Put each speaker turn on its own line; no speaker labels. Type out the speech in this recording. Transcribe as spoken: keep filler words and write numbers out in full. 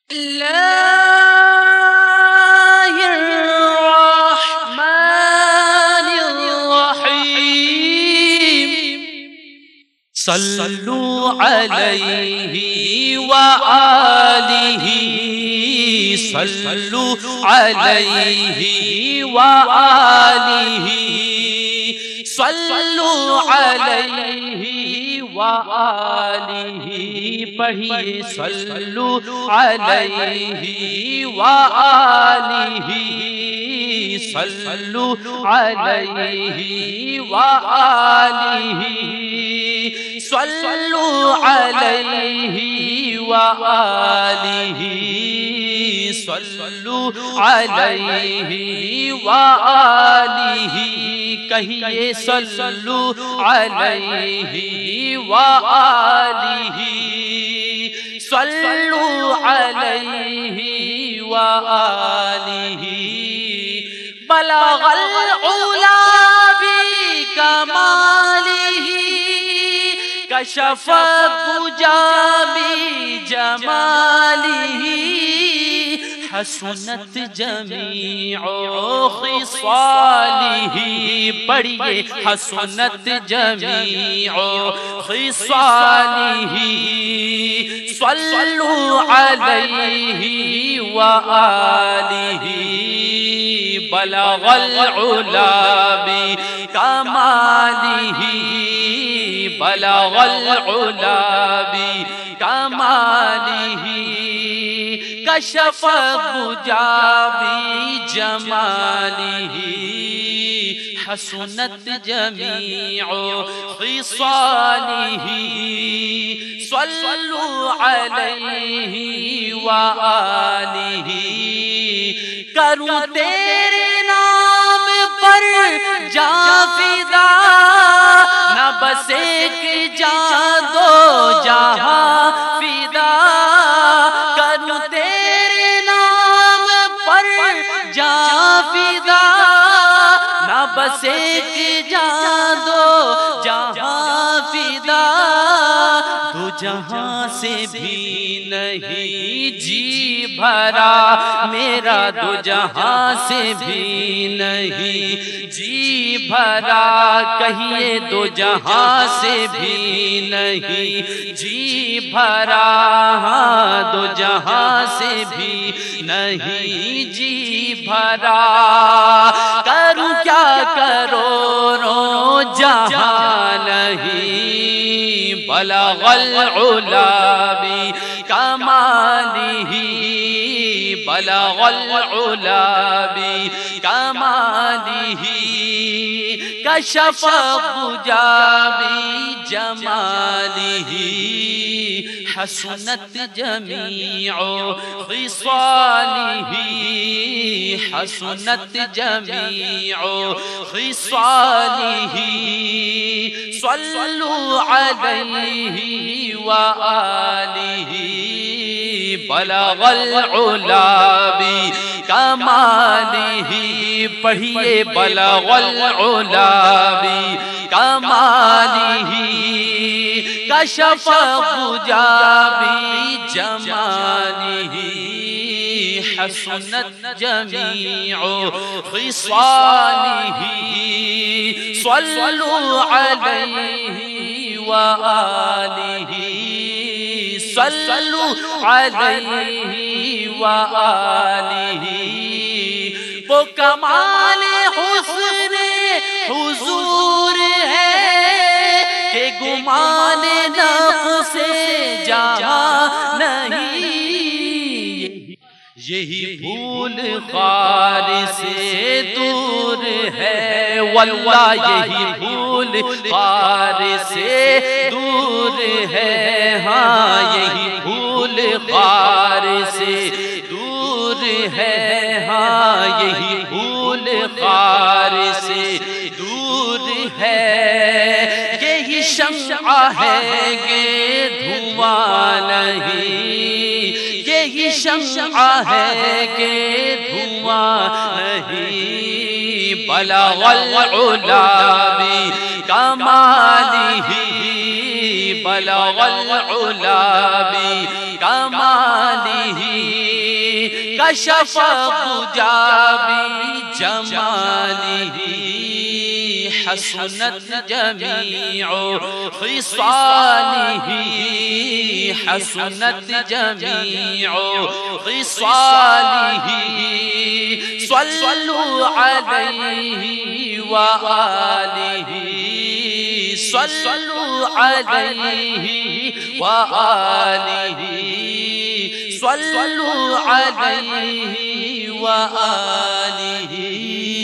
اللہ الرحمن الرحیم صلو علیہ وآلہ صلو علیہ وآلہ صلو علیہ وآلہ پڑھیے صلو علیہ وآلہ صلو علیہ وآلہ صلو علیہ وآلہ صلو علیہ وآلہ کہیے صلو علیہ وآلہ صلو علیہ وآلہ بلغ العلا بکمالہ کشف الدجی بجمالہ حسنت جمیع خصالہ پڑھیے حسنت جمیع خصالہ صلو علیہ وآلہ بلغ العلا بکمالہ بلغ العلا بکمالہ کشف الدجی بجمالہ حسنت جمیع خصالہ صلو علیہ وآلہ کروں تیرے نام پر جاں فدا نہ بس ایک جاں دو جہاں فدا کروں تیرے نام پر جاں فدا نہ بس ایک جاں دو جہاں فدا دو جہاں سے بھی نہیں جی بھرا میرا دو جہاں سے بھی نہیں جی بھرا کہیے دو جہاں سے بھی نہیں جی بھرا ہاں دو جہاں سے بھی نہیں جی بھرا کروں کیا کرو رو جہاں نہیں بلغ العلا بکمالہ بلغ العلا بکمالہ کشف الدجی بجمالہ حسنت جمیع خصالہ حسنت جمیع خصالہ صلو علیہ وآلہ بلغ العلا بکمالہ پڑھیے بلغ العلا بکمالہ کشف الدجی بجمالہ حسنت جمیع خصالہ صلو علیہ وآلہ صلو علیہ وآلہ وہ کمال حسن حضور ہے کہ گمان نفس جہاں نہیں یہی بھول خار سے دور ہے واللہ یہی بھول خار سے دور ہے ہاں یہی بھول خار سے دور ہے ہاں یہی بھول خار سے دور ہے یہی شمع ہے کہ دھواں نہیں یہی شمع ہے کہ دھواں نہیں بلغ العلا بکمالہ بلغ العلا بکمالہ کشف حجاب جماله حسنت جميع خصاله حسنت جميع خصاله صلوا عليه وآله صلوا عليه وآله صلوا عليه وآله